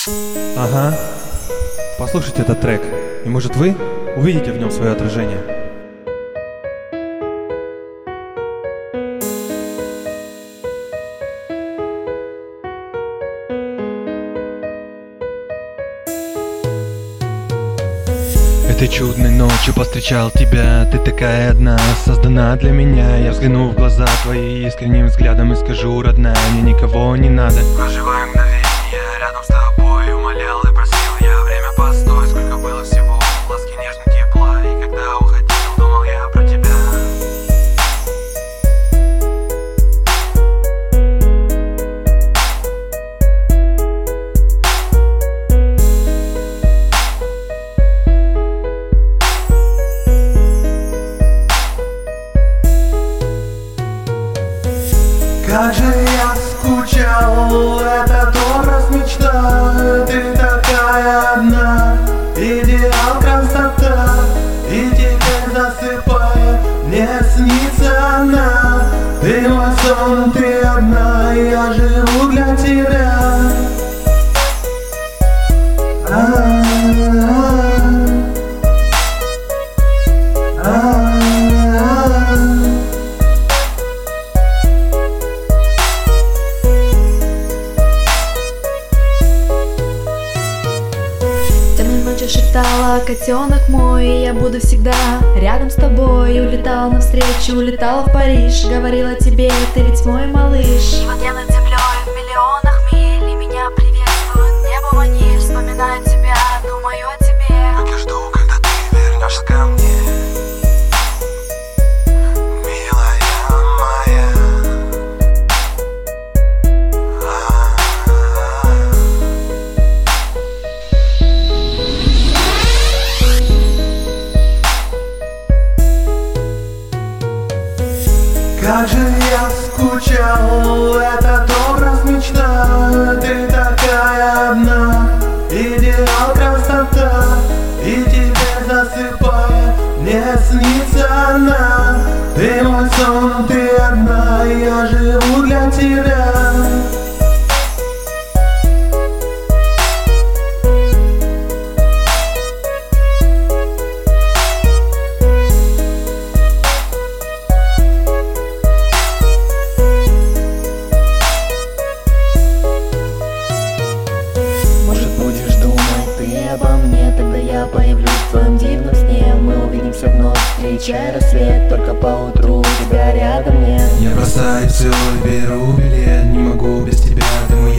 Ага. Послушайте этот трек, и может вы увидите в нем свое отражение. Этой чудной ночью повстречал тебя. Ты такая одна, создана для меня. Я взгляну в глаза твои искренним взглядом и скажу: родная, мне никого не надо. Проживая мгновение рядом с тобой, умолял и просил я время постой. Сколько было всего ласки, нежного тепла, и когда уходил, думал я про тебя. Как же я скучал, этот образ мечта. Ты такая одна, идеал, красота. И теперь засыпая, мне снится она. Ты мой сон, ты одна, я живу для тебя. Ночью шептала: котенок мой, я буду всегда рядом с тобой. Улетала навстречу, улетала в Париж, говорила тебе: ты ведь мой малыш. И вот я над землей в миллионах миль, и меня приветствует небо ваниль. Вспоминаю тебя, думаю о тебе. Как я жду, когда ты вернешься ко мне, милая моя. Как же я скучал, этот образ мечта. Ты такая одна, идеал, красота. И теперь засыпая, мне снится она. Ты мой сон, ты одна, я живу для тебя. Будешь думать ты обо мне, тогда я появлюсь в твоем дивном сне. Мы увидимся вновь, встречая рассвет, только поутру тебя рядом нет. Я бросаю все и беру билет, не могу без тебя, ты мой